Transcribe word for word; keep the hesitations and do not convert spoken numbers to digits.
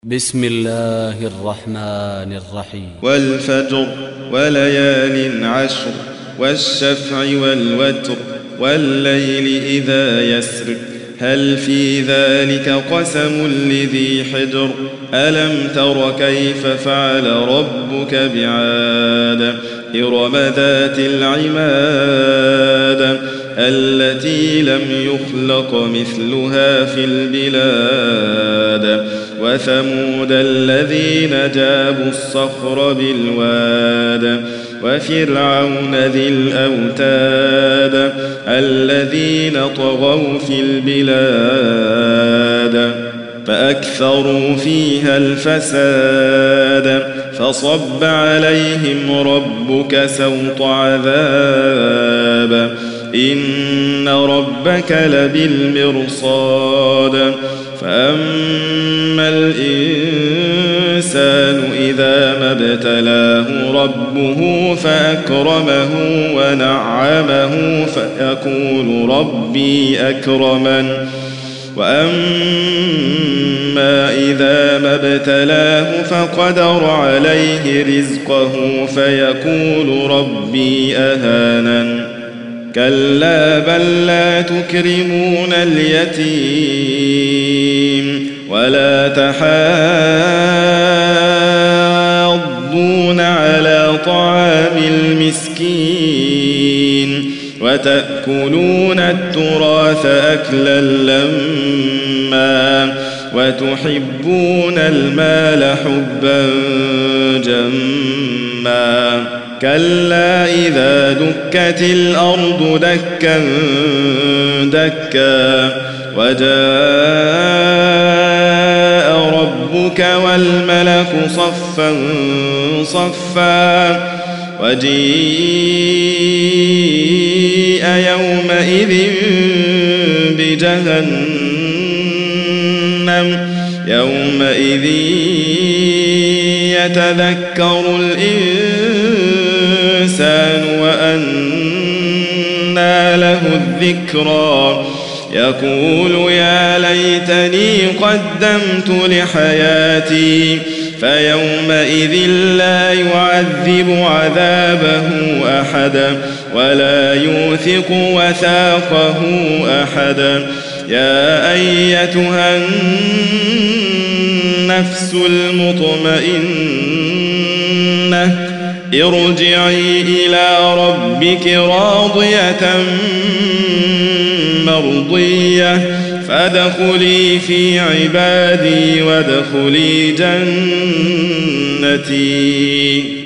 بسم الله الرحمن الرحيم. والفجر وليال عشر والشفع والوتر والليل إذا يسر هل في ذلك قسم لذي حجر ألم تر كيف فعل ربك بعاد إرم ذات العماد التي لم يخلق مثلها في البلاد وثمود الذين جابوا الصخر بالواد وفرعون ذي الأوتاد الذين طغوا في البلاد فأكثروا فيها الفساد فصب عليهم ربك سوط عذاب إن ربك لبالمرصاد فأما الإنسان إذا ما ابتلاه ربه فأكرمه ونعمه فيقول ربي أكرمن وأما إذا ما ابتلاه فقدر عليه رزقه فيقول ربي أهانن كلا بل لا تكرمون اليتيم ولا تحاضون على طعام المسكين وتأكلون التراث أكلا لما وتحبون المال حبا جما كلا إذا دكت الأرض دكا دكا وجاء ربك والملك صفا صفا وجيء يومئذ بجهنم يومئذ يتذكر الإنسان وأنى له الذكرى يقول يا ليتني قدمت لحياتي فيومئذ لا يعذب عذابه أحدا ولا يوثق وثاقه أحدا يا أيتها النفس المطمئنة ارجعي إلى ربك راضية مرضية فادخلي في عبادي وادخلي جنتي.